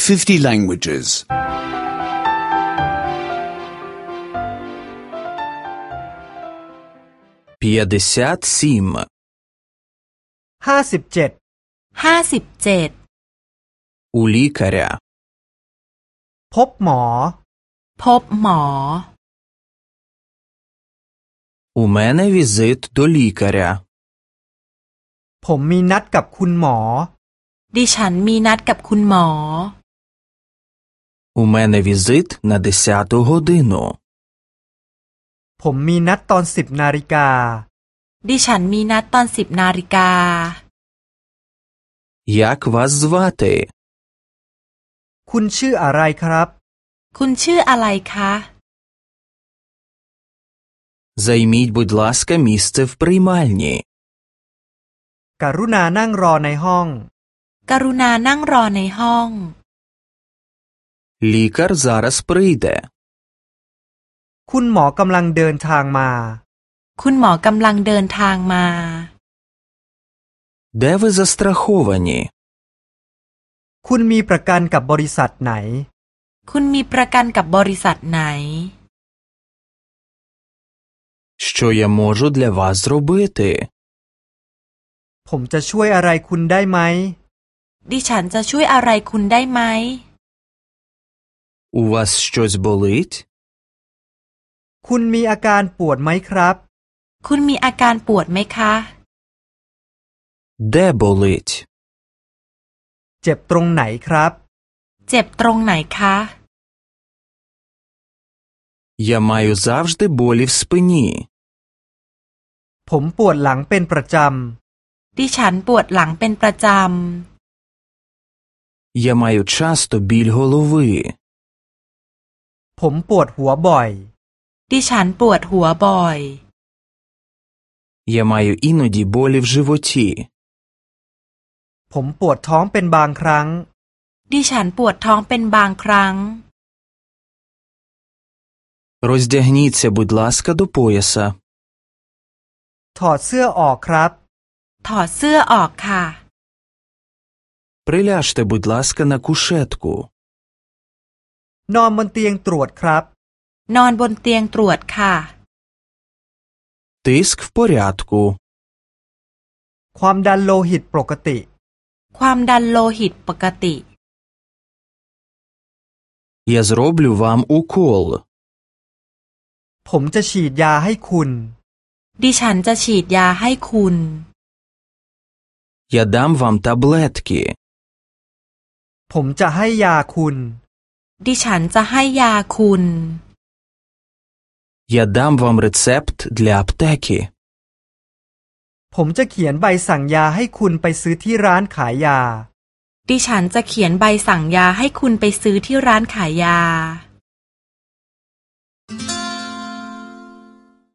50 languages. 57. 57 У лікаря. พบหมอพบหมอ У мене візит до лікаря. ผมมีนัดกับคุณหมอดิฉันมีนัดกับคุณหมอ У мене візит на 10 годину. ผมมีนัดตอน10 นาฬิกาดิฉันมีนัดตอน10 นาฬิกา Як вас звати? คุณชื่ออะไรครับคุณชื่ออะไรคะ Займіть, будь ласка, місце в приймальні. กรุณานั่งรอในห้องกรุณานั่งรอในห้อง Лікар зараз прийде. คุณหมอกำลังเดินทางมาคุณหมอกำลังเดินทางมา Де ви застраховані? คุณมีประกันกับบริษัทไหนคุณมีประกันกับบริษัทไหน Що я можу для вас зробити? ผมจะช่วยอะไรคุณได้ไหมดิฉันจะช่วยอะไรคุณได้ไหม У вас щось болить? คุณมีอาการปวดไหมครับคุณมีอาการปวดไหมคะ Де болить? เจ็บตรงไหนครับเจ็บตรงไหนคะ Я маю завжди болі в спині. ผมปวดหลังเป็นประจดิฉันปวดหลังเป็นประจ Я маю часто біль голови. ำผมปวดหัวบ่อยำ ดิฉันปวดหัวบ่อย Я маю іноді болі в животі. ผมปวดท้องเป็นบางครั้งดิฉันปวดท้องเป็นบางครั้ง Роздягніться, будь ласка, до пояса. ถอดเสื้อออกครับถอดเสื้อออกค่ะ Приляжте, будь ласка, на кушетку. นอนบนเตียงตรวจครับนอนบนเตียงตรวจค่ะ Тиск в порядку. ความดันโลหิตปกติความดันโลหิตปกติ Я зроблю вам укол. ผมจะฉีดยาให้คุณดิฉันจะฉีดยาให้คุณ Я дам вам таблетки. ผมจะให้ยาคุณดิฉันจะให้ยาคุณ Я дам вам рецепт для аптеки. ผมจะเขียนใบสั่งยาให้คุณไปซื้อที่ร้านขายยาดิฉันจะเขียนใบสั่งยาให้คุณไปซื้อที่ร้านขายยา